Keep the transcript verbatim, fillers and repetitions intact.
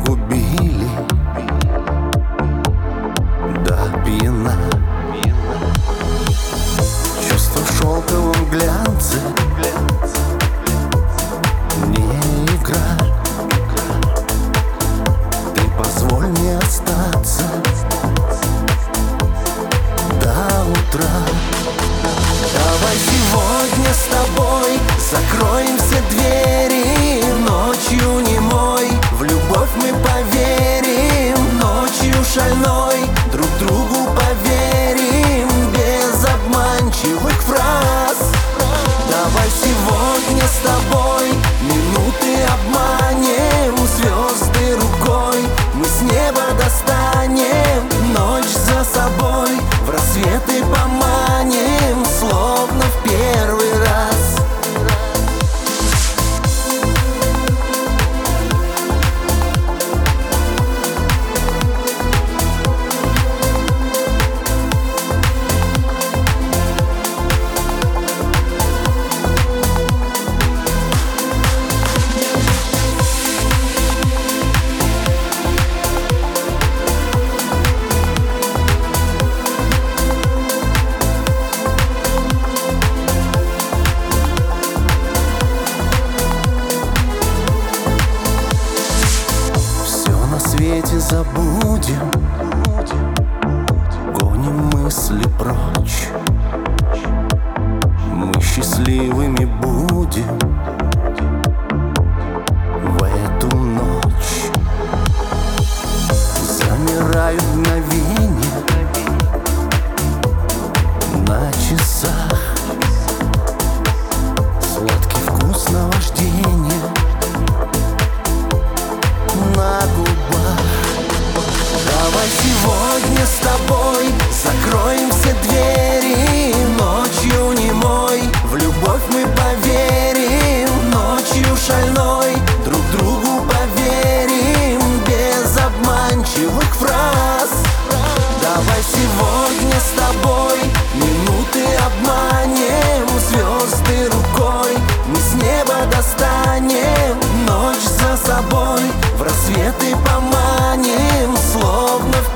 погубили до пьяна. Чувство в шелковом глянце не игра. Ты позволь мне остаться до утра. Давай сегодня с тобой закроем все двери. Ночью немой в любовь мы поверим. Ночью шальной друг другу поверим. Без обманчивых фраз. Давай сегодня с тобой минуты обманем. Звезды рукой мы с неба достанем. Ночь за собой в рассветы поманим, словно в первый раз. Забудем, гоним мысли прочь. Мы счастливыми будем в эту ночь. Замирают мгновения на часах. Сладкий вкус наваждения на губах. Давай сегодня с тобой закроем все двери. Ночью немой в любовь мы поверим. Ночью шальной друг другу поверим. Без обманчивых фраз. Давай сегодня с тобой минуты обманем. Звезды рукой мы с неба достанем. Ночь за собой в рассветы поманим, словно